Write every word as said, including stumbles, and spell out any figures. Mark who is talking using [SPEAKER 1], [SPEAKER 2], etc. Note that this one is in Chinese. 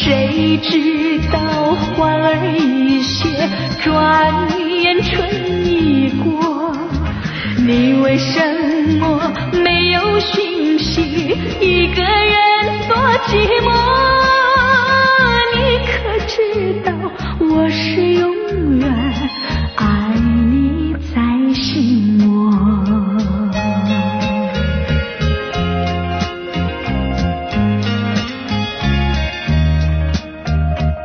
[SPEAKER 1] 谁知道花儿已谢，转眼春已过，你为什么没有讯息？一个人多寂寞。